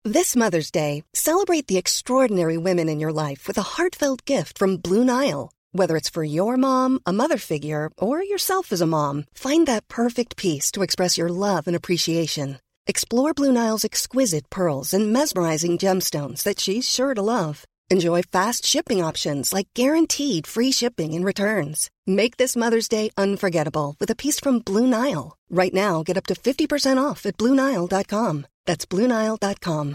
This Mother's Day, celebrate the extraordinary women in your life with a heartfelt gift from Blue Nile. Whether it's for your mom, a mother figure, or yourself as a mom, find that perfect piece to express your love and appreciation. Explore Blue Nile's exquisite pearls and mesmerizing gemstones that she's sure to love. Enjoy fast shipping options like guaranteed free shipping and returns. Make this Mother's Day unforgettable with a piece from Blue Nile. Right now, get up to 50% off at BlueNile.com. That's BlueNile.com.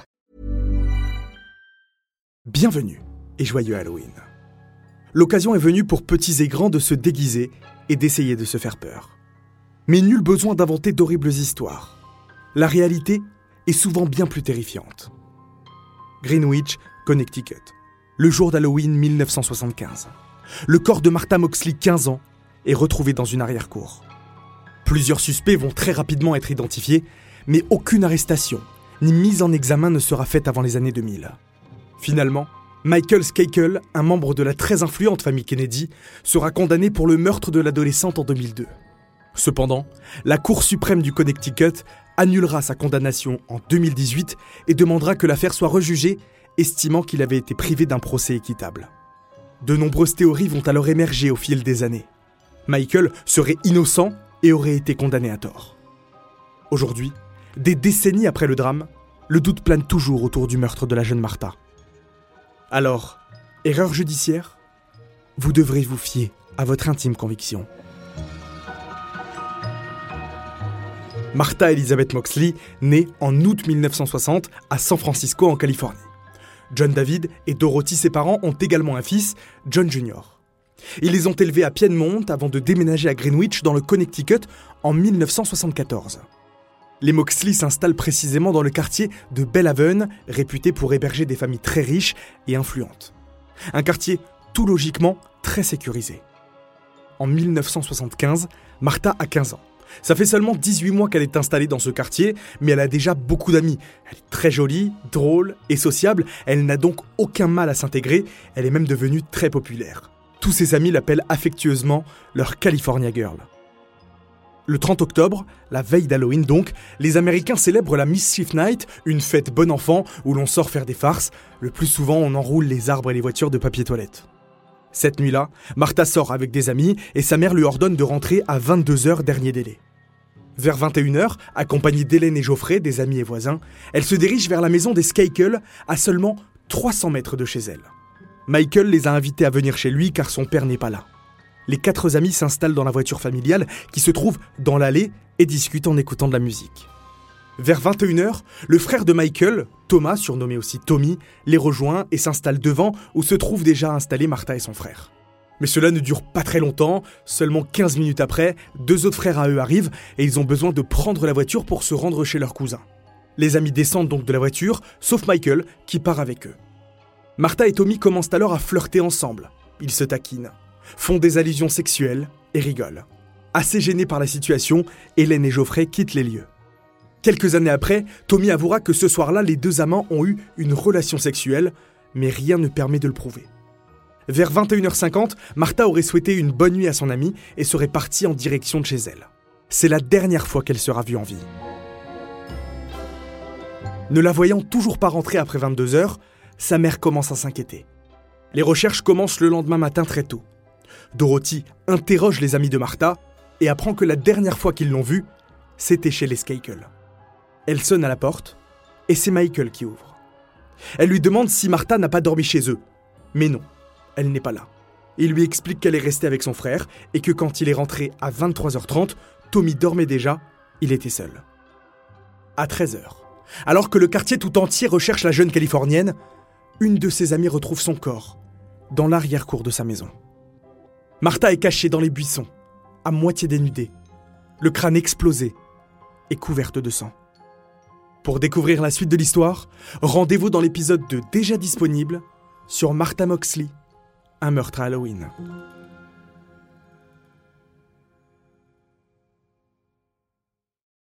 Bienvenue et joyeux Halloween. L'occasion est venue pour petits et grands de se déguiser et d'essayer de se faire peur. Mais nul besoin d'inventer d'horribles histoires. La réalité est souvent bien plus terrifiante. Greenwich, Connecticut. Le jour d'Halloween 1975. Le corps de Martha Moxley, 15 ans, est retrouvé dans une arrière-cour. Plusieurs suspects vont très rapidement être identifiés, mais aucune arrestation ni mise en examen ne sera faite avant les années 2000. Finalement, Michael Skakel, un membre de la très influente famille Kennedy, sera condamné pour le meurtre de l'adolescente en 2002. Cependant, la Cour suprême du Connecticut annulera sa condamnation en 2018 et demandera que l'affaire soit rejugée, estimant qu'il avait été privé d'un procès équitable. De nombreuses théories vont alors émerger au fil des années. Michael serait innocent et aurait été condamné à tort. Aujourd'hui, des décennies après le drame, le doute plane toujours autour du meurtre de la jeune Martha. Alors, erreur judiciaire ? Vous devrez vous fier à votre intime conviction. Martha Elizabeth Moxley naît en août 1960 à San Francisco en Californie. John David et Dorothy, ses parents, ont également un fils, John Jr. Ils les ont élevés à Piedmont avant de déménager à Greenwich dans le Connecticut en 1974. Les Moxley s'installent précisément dans le quartier de Belle Haven, réputé pour héberger des familles très riches et influentes. Un quartier tout logiquement très sécurisé. En 1975, Martha a 15 ans. Ça fait seulement 18 mois qu'elle est installée dans ce quartier, mais elle a déjà beaucoup d'amis. Elle est très jolie, drôle et sociable, elle n'a donc aucun mal à s'intégrer, elle est même devenue très populaire. Tous ses amis l'appellent affectueusement leur California Girl. Le 30 octobre, la veille d'Halloween donc, les Américains célèbrent la Mischief Night, une fête bon enfant où l'on sort faire des farces. Le plus souvent, on enroule les arbres et les voitures de papier toilette. Cette nuit-là, Martha sort avec des amis et sa mère lui ordonne de rentrer à 22h dernier délai. Vers 21h, accompagnée d'Hélène et Geoffrey, des amis et voisins, elle se dirige vers la maison des Skakel, à seulement 300 mètres de chez elle. Michael les a invités à venir chez lui car son père n'est pas là. Les 4 amis s'installent dans la voiture familiale qui se trouve dans l'allée et discutent en écoutant de la musique. Vers 21h, le frère de Michael, Thomas, surnommé aussi Tommy, les rejoint et s'installe devant où se trouvent déjà installés Martha et son frère. Mais cela ne dure pas très longtemps, seulement 15 minutes après, 2 autres frères à eux arrivent et ils ont besoin de prendre la voiture pour se rendre chez leur cousin. Les amis descendent donc de la voiture, sauf Michael qui part avec eux. Martha et Tommy commencent alors à flirter ensemble. Ils se taquinent, font des allusions sexuelles et rigolent. Assez gênés par la situation, Hélène et Geoffrey quittent les lieux. Quelques années après, Tommy avouera que ce soir-là, les 2 amants ont eu une relation sexuelle, mais rien ne permet de le prouver. Vers 21h50, Martha aurait souhaité une bonne nuit à son amie et serait partie en direction de chez elle. C'est la dernière fois qu'elle sera vue en vie. Ne la voyant toujours pas rentrer après 22h, sa mère commence à s'inquiéter. Les recherches commencent le lendemain matin très tôt. Dorothy interroge les amis de Martha et apprend que la dernière fois qu'ils l'ont vue, c'était chez les Skakel. Elle sonne à la porte et c'est Michael qui ouvre. Elle lui demande si Martha n'a pas dormi chez eux. Mais non, elle n'est pas là. Il lui explique qu'elle est restée avec son frère et que quand il est rentré à 23h30, Tommy dormait déjà, il était seul. À 13h, alors que le quartier tout entier recherche la jeune Californienne, une de ses amies retrouve son corps dans l'arrière-cour de sa maison. Martha est cachée dans les buissons, à moitié dénudée, le crâne explosé et couverte de sang. Pour découvrir la suite de l'histoire, rendez-vous dans l'épisode 2 déjà disponible sur Martha Moxley, un meurtre à Halloween.